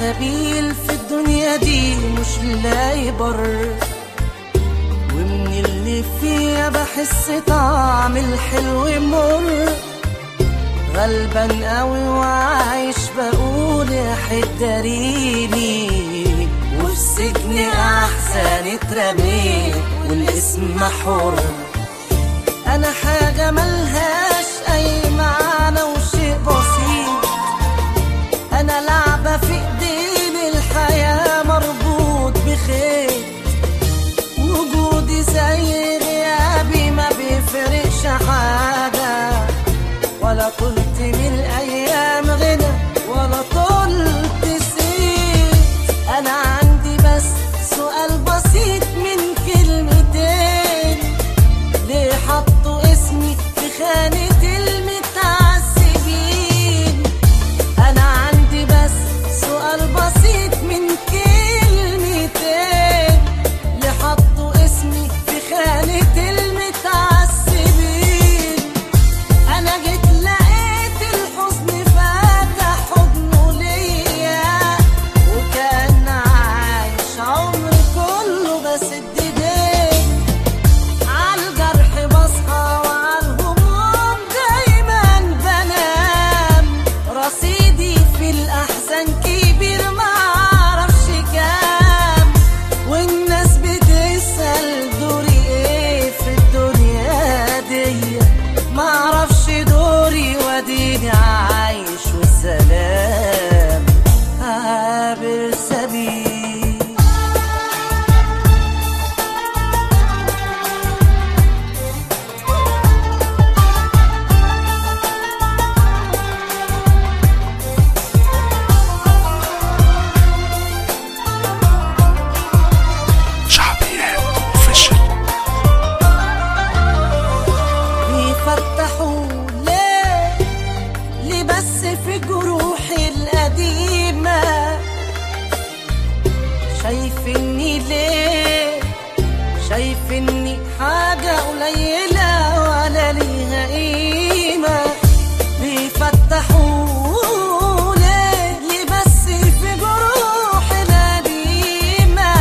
سبيل في الدنيا دي مش لاقي بر، ومن اللي فيها بحس طعم الحلو مر. غلبان قوي وعايش بقول يا حداريني، وفي سجن احسن اترميت والاسم حر. انا حاجة ملهاش اي معنى وشيء بسيط، انا لعبة في ايدين الحياة مربوط بخيط. وجودي زي غيابي ما بيفرقش حاجة، ولا طلت من الايام غنى ولا طلت سيت. انا عندي بس سؤال بسيط من كلمتين، ليه حطوا اسمي في خانة المتعذبين؟ انا عندي بس سؤال بسيط من كلمتين، ليه حطوا اسمي في خانة المتعذبين؟ انا جيت لقيت الحزن فاتح حضنه ليا، وكان عايش عمري كله بسد ايديه. عالجرح بصحى وعالهموم دايما بنام، رصيدي في الاحزان كبير معرفش كام. والناس بتسأل دوري ايه في الدنيا دي، معرفش دوري واديني عايش والسلام عابر سبيل. شعبيات اوفيشال. بيفتحوا ليه بس في جروحي القديمة؟ شايفني ليه؟ شايفني حاجة قليلة ولا ليها قيمة؟ بيفتحوا ليه بس في جروحي القديمة؟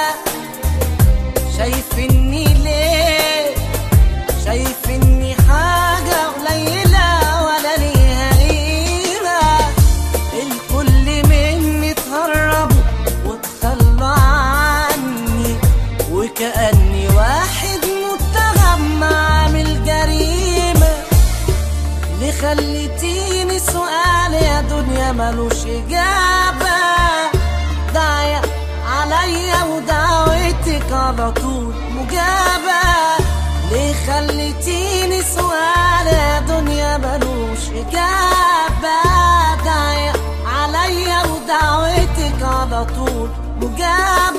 شايفني ليه؟ شايفني حاجة قليلة ولا ليها قيمة؟ الكل مني اتهربوا واتخلوا عني، وكأني واحد متهم عامل جريمة. ليه خليتيني سؤال يا دنيا ملوش إجابة؟ داعية عليا ودعوتك على طول مجابة. ليه خليتيني سؤال يا دنيا ملوش إجابة؟ داعية عليا ودعوتك على طول مجابة.